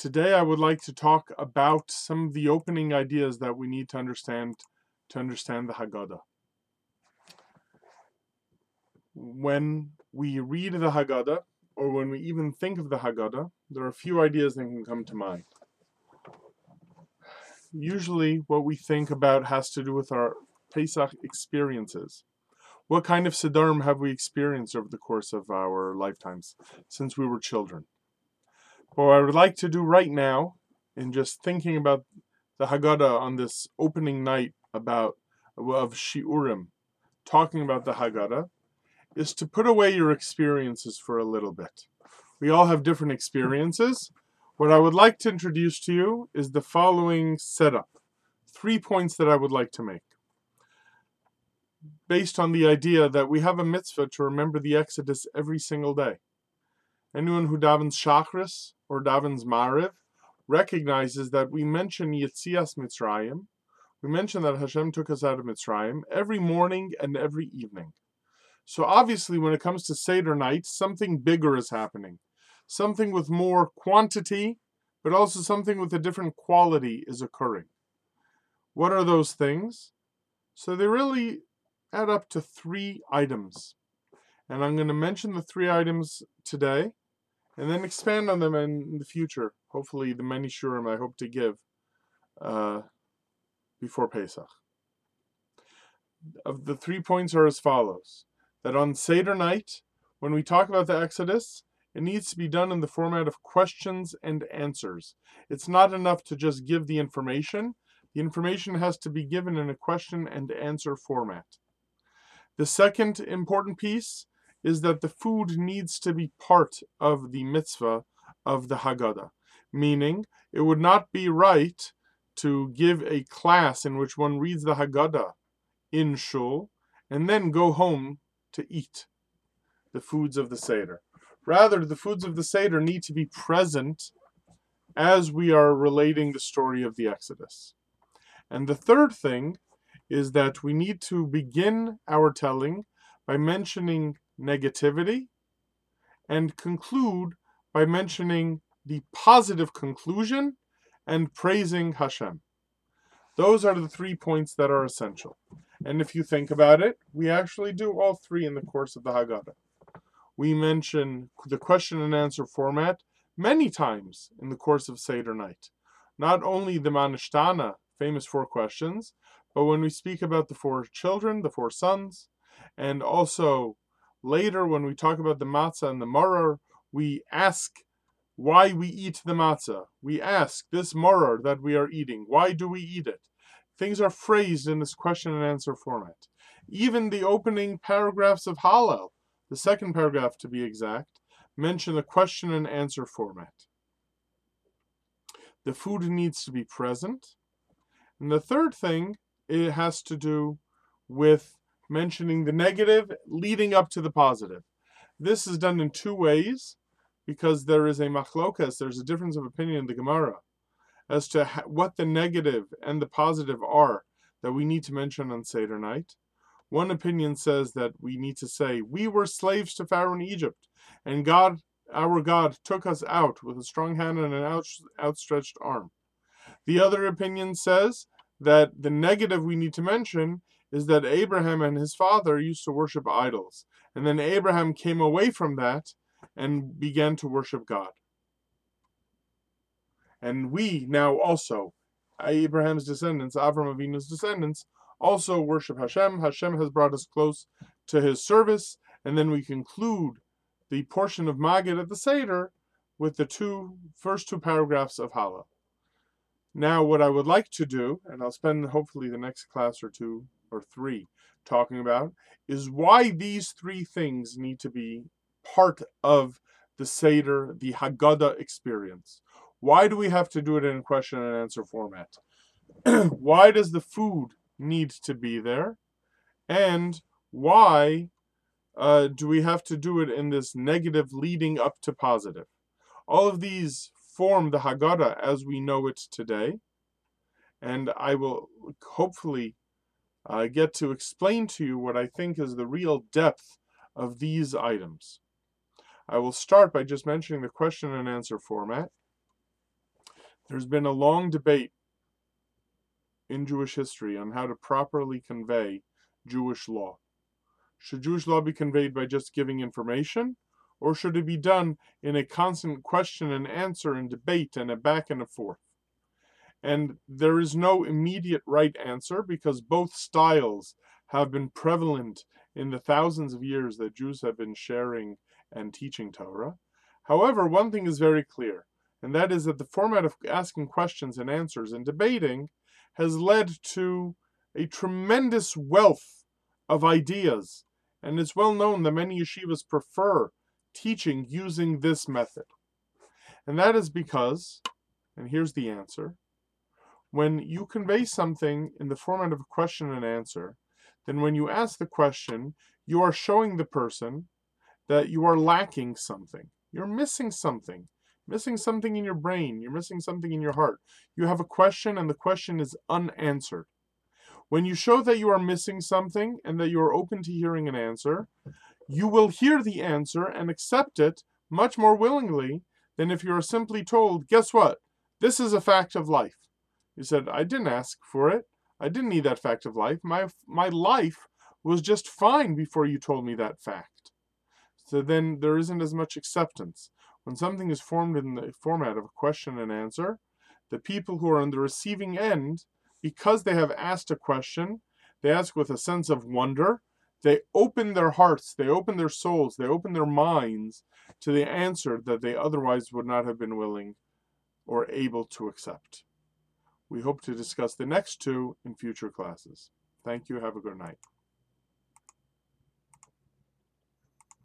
Today I would like to talk about some of the opening ideas that we need to understand the Haggadah. When we read the Haggadah, or when we even think of the Haggadah, there are a few ideas that can come to mind. Usually what we think about has to do with our Pesach experiences. What kind of Siddurim have we experienced over the course of our lifetimes since we were children? What I would like to do right now, in just thinking about the Haggadah on this opening night of Shiurim, talking about the Haggadah, is to put away your experiences for a little bit. We all have different experiences. What I would like to introduce to you is the following setup. 3 points that I would like to make. Based on the idea that we have a mitzvah to remember the Exodus every single day. Anyone who davens Shachris or davens Mariv recognizes that we mention Yetzias Mitzrayim. We mention that Hashem took us out of Mitzrayim every morning and every evening. So obviously when it comes to Seder night, something bigger is happening. Something with more quantity, but also something with a different quality is occurring. What are those things? So they really add up to 3 items. And I'm going to mention the 3 items today, and then expand on them in the future. Hopefully the many shurim I hope to give before Pesach. Of the 3 points are as follows. That on Seder night, when we talk about the Exodus, it needs to be done in the format of questions and answers. It's not enough to just give the information. The information has to be given in a question and answer format. The second important piece is that the food needs to be part of the mitzvah of the Haggadah. Meaning, it would not be right to give a class in which one reads the Haggadah in shul and then go home to eat the foods of the Seder. Rather, the foods of the Seder need to be present as we are relating the story of the Exodus. And the third thing is that we need to begin our telling by mentioning negativity and conclude by mentioning the positive conclusion and praising Hashem. Those are the 3 points that are essential. And if you think about it, we actually do all 3 in the course of the Haggadah. We mention the question and answer format many times in the course of Seder night. Not only the Manishtana, famous 4 questions, but when we speak about the 4 children, the 4 sons, and also later when we talk about the matzah and the maror, we ask why we eat the matzah. We ask this maror that we are eating, why do we eat it? Things are phrased in this question and answer format. Even the opening paragraphs of Hallel, the second paragraph to be exact, mention the question and answer format. The food needs to be present. And the third thing, it has to do with mentioning the negative leading up to the positive. This is done in 2 ways because there is a machlokas, there's a difference of opinion in the Gemara as to what the negative and the positive are that we need to mention on Seder night. One opinion says that we need to say, we were slaves to Pharaoh in Egypt, and God, our God, took us out with a strong hand and an outstretched arm. The other opinion says that the negative we need to mention is that Abraham and his father used to worship idols. And then Abraham came away from that and began to worship God. And we now also, Abraham's descendants, Avram Avinu's descendants, also worship Hashem. Hashem has brought us close to his service. And then we conclude the portion of Magid at the Seder with the first two paragraphs of Hallel. Now what I would like to do, and I'll spend hopefully the next class or 2 or 3 talking about, is why these 3 things need to be part of the Seder, the Haggadah experience. Why do we have to do it in a question and answer format? Why does the food need to be there? And why do we have to do it in this negative leading up to positive? All of these form the Haggadah as we know it today. And I will hopefully get to explain to you what I think is the real depth of these items. I will start by just mentioning the question and answer format. There's been a long debate in Jewish history on how to properly convey Jewish law. Should Jewish law be conveyed by just giving information, or should it be done in a constant question and answer and debate and a back and a forth? And there is no immediate right answer because both styles have been prevalent in the thousands of years that Jews have been sharing and teaching Torah. However, one thing is very clear, and that is that the format of asking questions and answers and debating has led to a tremendous wealth of ideas. And it's well known that many yeshivas prefer teaching using this method. And that is because, and here's the answer, when you convey something in the format of a question and answer, then when you ask the question, you are showing the person that you are lacking something. You're missing something in your brain, you're missing something in your heart. You have a question and the question is unanswered. When you show that you are missing something and that you are open to hearing an answer, you will hear the answer and accept it much more willingly than if you are simply told, guess what? This is a fact of life. You said, I didn't ask for it. I didn't need that fact of life. My life was just fine before you told me that fact. So then there isn't as much acceptance. When something is formed in the format of a question and answer, the people who are on the receiving end, because they have asked a question, they ask with a sense of wonder, they open their hearts, they open their souls, they open their minds to the answer that they otherwise would not have been willing or able to accept. We hope to discuss the next two in future classes. Thank you. Have a good night.